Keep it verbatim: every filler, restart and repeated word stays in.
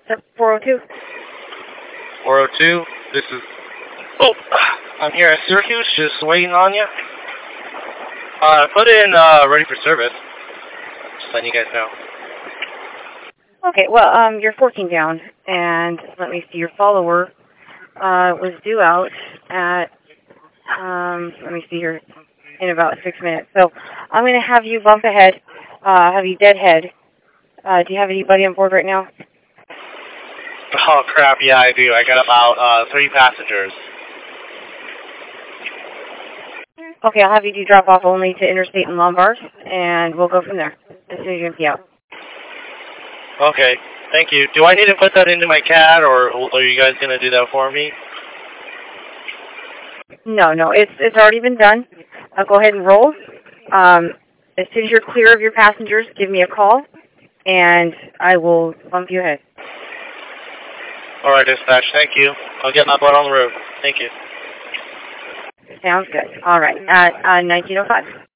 four oh two. four oh two, this is... Oh, I'm here at Syracuse, just waiting on you. Uh, put in, uh, ready for service. Just letting you guys know. Okay, well, um, you're fourteen down, and let me see, your follower, uh, was due out at, um, let me see here, in about six minutes. So I'm going to have you bump ahead, uh, have you deadhead. Uh, do you have anybody on board right now? Oh, crap, yeah, I do. I got about, uh, three passengers. Okay, I'll have you do drop-off only to Interstate and Lombard, and we'll go from there as soon as you empty out. Okay, thank you. Do I need to put that into my C A D, or are you guys going to do that for me? No, no, it's it's already been done. I'll go ahead and roll. Um, as soon as you're clear of your passengers, give me a call, and I will bump you ahead. All right, dispatch, thank you. I'll get my butt on the road. Thank you. Sounds good. All right, at uh, nineteen oh five.